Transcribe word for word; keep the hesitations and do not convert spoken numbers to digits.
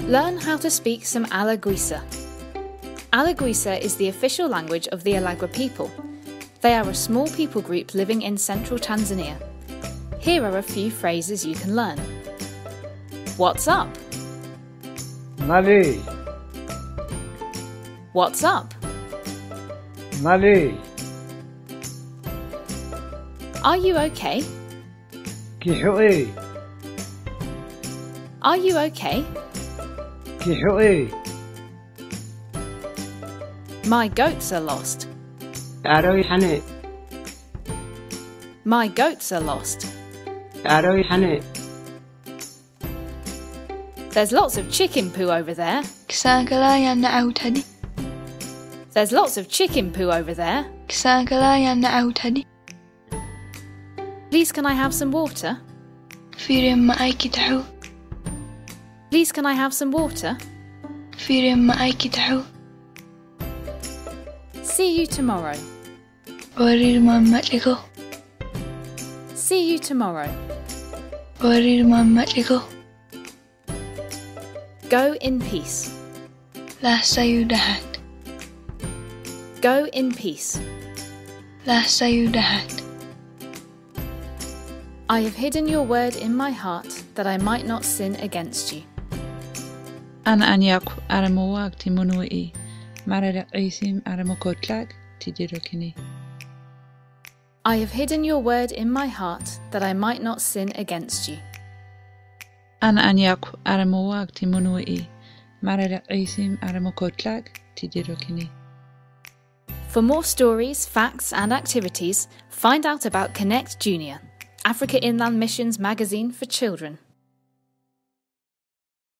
Learn how to speak some Alaguisa. Alaguisa is the official language of the Alagwa people. They are a small people group living in central Tanzania. Here are a few phrases you can learn. What's up? Mali, What's up? Mali, Are you okay? Kihui, Are you okay? Kihui, My goats are lost. Aroi hane, My goats are lost. aroi hane, There's lots of chicken poo over there. Kisangala na autadi. There's lots of chicken poo over there. Kisangala na autadi. Please can I have some water? Firim ma'aiki tahu. Please can I have some water? Firim ma'aiki tahu. See you tomorrow. Warir mammatiko. See you tomorrow. Warir mammatiko. Go in peace. La sayudahat. Go in peace. La sayudahat. I have hidden your word in my heart that I might not sin against you. An aniak aramoag timonui, marada isim aramokotlag tidirokini. I have hidden your word in my heart that I might not sin against you. An aniak aramoag timonui, marada isim aramokotlag tidirokini. For more stories, facts and activities, find out about Connect Junior, Africa Inland Mission's magazine for children.